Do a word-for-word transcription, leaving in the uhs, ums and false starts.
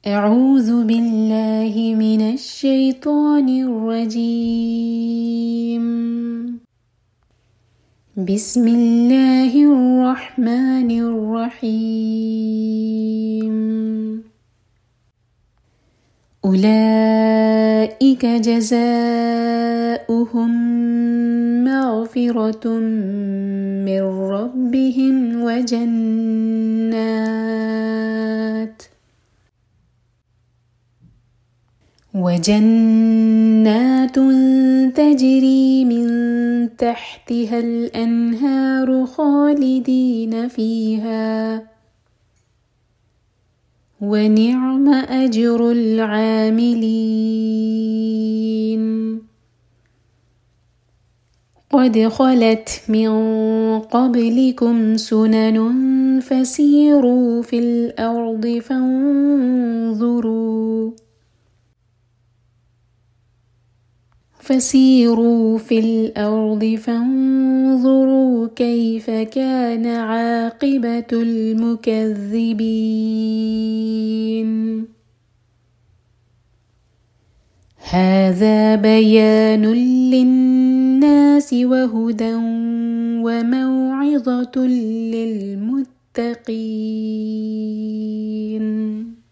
أعوذ بالله من الشيطان الرجيم. بسم الله الرحمن الرحيم. أولئك جزاؤهم مغفرة من ربهم وجنات وجنات تجري من تحتها الأنهار خالدين فيها ونعم أجر العاملين. قد خلت من قبلكم سنن فسيروا في الأرض فانظروا فسيروا في الأرض فانظروا كيف كان عاقبة المكذبين. هذا بيان للناس وهدى وموعظة للمتقين.